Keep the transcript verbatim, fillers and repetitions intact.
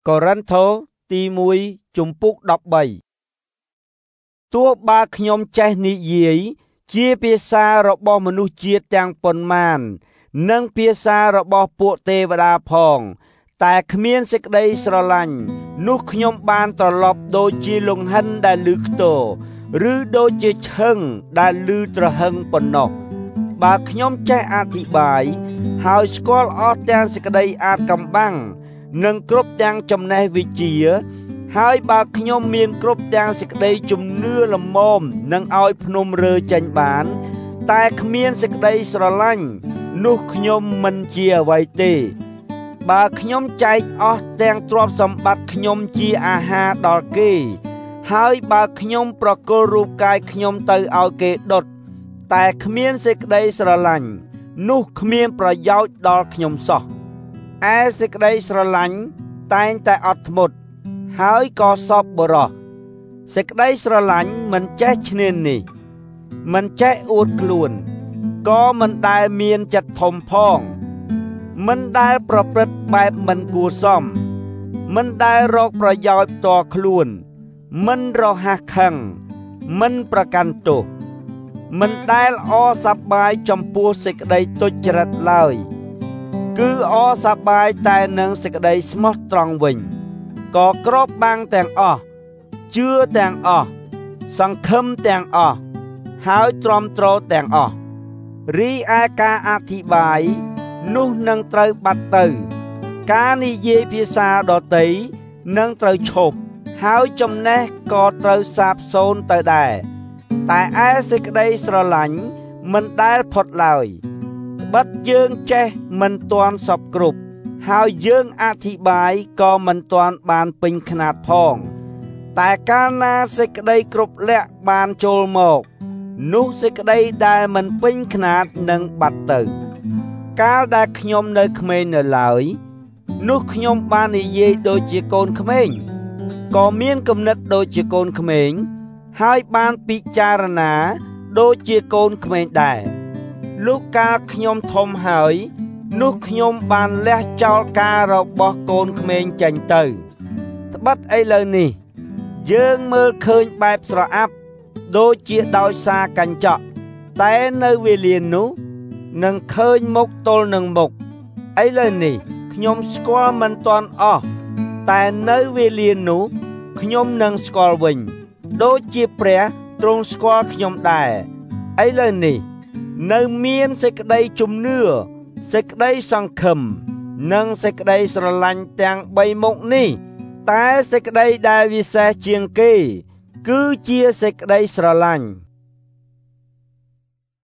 កូរិនថូសទីមួយជំពូកដប់បីទោះបើខ្ញុំចេះនិយាយជាភាសារបស់មនុស្សជាតិទាំងប៉ុន្មាននិងភាសារបស់ពួកទេវតាផងតែគ្មានសេចក្តីស្រឡាញ់នោះខ្ញុំបានត្រឡប់ដូចជាលង្ហិនដែលឮខ្ទរឬដូចជាឈឹងដែលឮត្រហឹងប៉ុណ្ណោះបើខ្ញុំចេះអធិប្បាយហើយស្គាល់អស់ទាំងសេចក្តីអាថ៌កំបាំងនិងគ្រប់ទាំងចំណេះវិជ្ជាហើយបើខ្ញុំមានគ្រប់ទាំងសេចក្តីជំនឿល្មមនឹងឲ្យភ្នំរើចេញបានតែគ្មានសេចក្តីស្រឡាញ់នោះខ្ញុំមិនជាអ្វីទេបើខ្ញុំចែកអស់ទាំងទ្រព្យសម្បត្តិខ្ញុំជាអាហារដល់គេហើយបើខ្ញុំប្រគល់រូបកាយខ្ញុំទៅឲ្យគេដុតតែគ្មានសេចក្តីស្រឡាញ់នោះគ្មានប្រយោជន៍ដល់ខ្ញុំសោះឯសេចក្តីស្រឡាញ់តែងតែអត់ធ្មត់ហើយក៏សប្បុរសសេចក្តីស្រឡាញ់មិនចេះឈ្នានីសមិនចេះអួតខ្លួនក៏មិនដែលមានចិត្តធំផងមិនដែលប្រព្រឹត្តបែបមិនគួរសមមិនដែលរកប្រយោជន៍ផ្ទាល់ខ្លួនមិនរហ័សខឹងមិនប្រកាន់ទោសមិនដែលអសប្បាយចំពោះសេចក្តីទុច្ចរិតឡើយគឺអសប្បាយតែនឹងសេចក្តីស្មោះត្រង់វិញក៏គ្របបាំងទាំងអស់ជឿទាំងអស់សង្ឃឹមទាំងអស់ហើយទ្រាំទ្រទាំងអស់រីឯការអធិប្បាយនោះនឹងត្រូវបាត់ទៅការនិយាយភាសាដទៃនឹងត្រូវឈប់ហើយចំណេះក៏ត្រូវសាបសូន្យទៅដែរតែឯសេចក្តីស្រឡាញ់មិនដែលផុតឡើយត្បិតយើងចេះមិនទាន់សព្វគ្រប់ហើយយើងអធិប្បាយក៏មិនទាន់បានពេញខ្នាតផងតែកាលណាសេចក្តីគ្រប់លក្ខបានចូលមកនោះសេចក្តីដែលមិនពេញខ្នាតនឹងបាត់ទៅកាលដែលខ្ញុំនៅក្មេងនៅឡើយនោះខ្ញុំបាននិយាយដូចជាកូនក្មេងក៏មានគំនិតដូចជាកូនក្មេងហើយបានពិចារណាដូចជាកូនក្មេងដែរលុះកាលខ្ញុំធំហើយនោះខ្ញុំបានលះចោលការរបស់កូនក្មេងចេញទៅត្បិតឥឡូវនេះយើងមើលឃើញបែបស្រអាប់ដូចជាដោយសារកញ្ចក់តែនៅវេលានោះនឹងឃើញមុខទល់នឹងមុខឥឡូវនេះខ្ញុំស្គាល់មិនទាន់អស់តែនៅវេលានោះខ្ញុំនឹងស្គាល់វិញដូចជាព្រះទ្រង់ស្គាល់ខ្ញុំដែរឥឡូវនេះនៅមានសេចក្តីជំនឿសេចក្តីសង្ឃឹមនិងសេចក្តីស្រឡាញ់ទាំងបីមុខនេះតែសេចក្តីដែលវិសេសជាងគេគឺជាសេចក្តីស្រឡាញ់